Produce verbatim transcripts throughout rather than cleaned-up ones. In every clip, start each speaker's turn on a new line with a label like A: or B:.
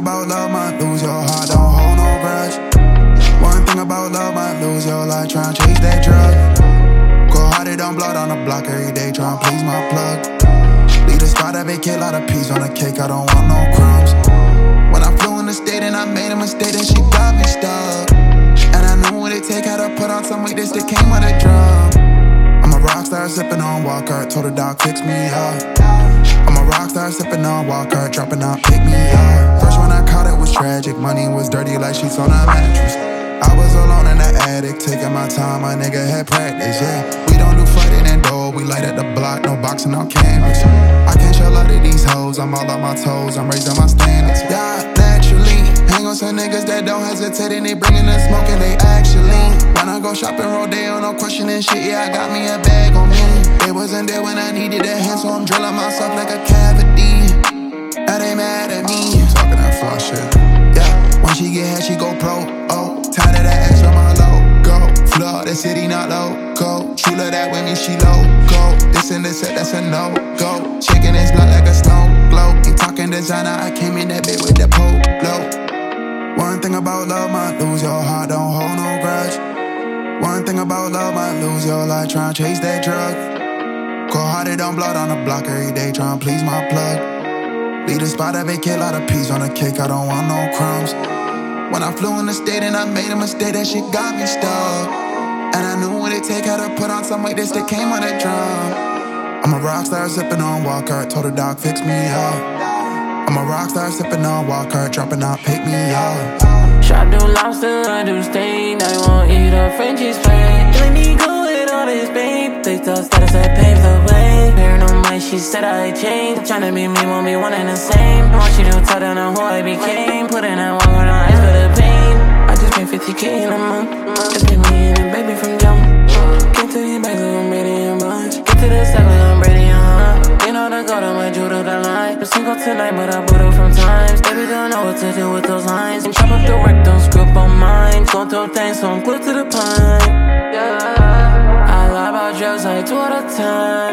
A: about love might lose your heart, don't hold no grudge. One thing about love might lose your life, tryna chase that drug. Cold hearted, don't blood on the block every day, tryna please my plug. Lead a spot, I vacate, lot of peas on the cake, I don't want no crumbs. When I flew in the state and I made a mistake, then she got me stuck. And I knew what it take, had to put on some weight, this that came with a drum. I'm a rock star sipping on Walker, told the doc fix me up. I'm a rock star sipping on Walker, dropping out, pick me up. First when I caught it was tragic, money was dirty like sheets on a mattress. I was alone in the attic, taking my time, my nigga had practice, yeah. We don't do fighting and door, we light at the block, no boxing on canvas. I can't show love to these hoes, I'm all on my toes, I'm raising my standards. Yeah, naturally, hang on some niggas that don't hesitate and they bringing the smoke and they actually. When I go shopping, rodeo, no questioning shit, yeah, I got me a bag on me. They wasn't there when I needed a hand, so I'm drilling myself like a cavity. Now they mad at me, talking that fly shit. Yeah, when she get head, she go pro, oh. Tired of that ass on my logo. Flood the city, not loco. True love that with me, she loco. This and this, that's a no-go. Chicken is blood like a snow globe. Ain't talking designer, I came in that bit with the polo. One thing about love might lose your heart, don't hold no grudge. One thing about love might lose your life, tryna chase that drug. Cold hearted, don't blood on the block every day, tryna please my plug. Lead a spot, I vacate, lot of peas on the cake, I don't want no crumbs. When I flew in the state and I made a mistake, that shit got me stuck. And I knew what it take, had to put on some weight, this that came with a drum. I'm a rock star sipping on Walker, told the doc fix me up. I'm a rock star sipping on Walker, dropping out, pick me up.
B: Shot do lobster, I do steak, now you won't eat a Frenchie's plate. Let me go with all this babe, they thought status I paved the way. Paranoid, she said I changed, tryna be me, won't be one and the same. I want you to tell them who I became, putting that one on ice for the pain. I just paid fifty K in a month, just give me in a baby from jump. Get to these bags, I'm ready and bunch. Get to the circle, I'm ready, uh-huh. You know the go to my judo, the line. I'm single tonight, but I boot up from times. Baby don't know what to do with those lines. And chop up the work, don't screw up on mine. Going through things, so I'm glued to the pine. Yeah, I lie about drugs like two at a time.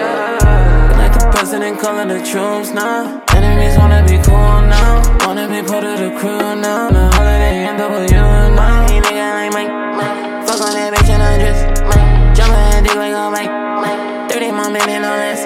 B: Yeah, like the president calling the troops now. Enemies wanna be cool now, wanna be part of the crew now. The holiday N W now. Hey nigga like Mike, Mike. Fuck on that bitch and undress, Mike. Jump and dig like a Mike, Mike. thirty more minutes on this.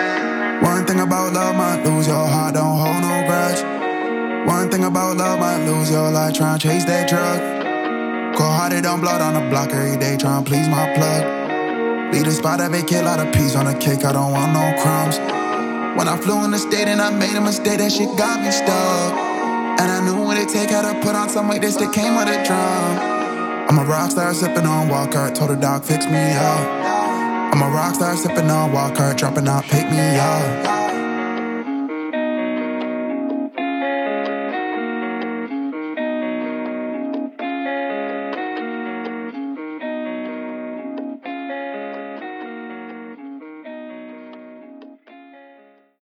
A: One thing about love might lose your heart, don't hold no grudge. One thing about love might lose your life, tryna chase that drug. Cold hearted, don't blood on the block every day, tryna please my plug. Lead a spot, I vacate, lot of peas on the cake, I don't want no crumbs. When I flew in the state and I made a mistake, that shit got me stuck. And I knew what it take, had to put on some weight, this that came with a drum. I'm a rock star sipping on Walker, told the doc fix me up. I'm a rock star sipping on Walker, dropping out, pick me up.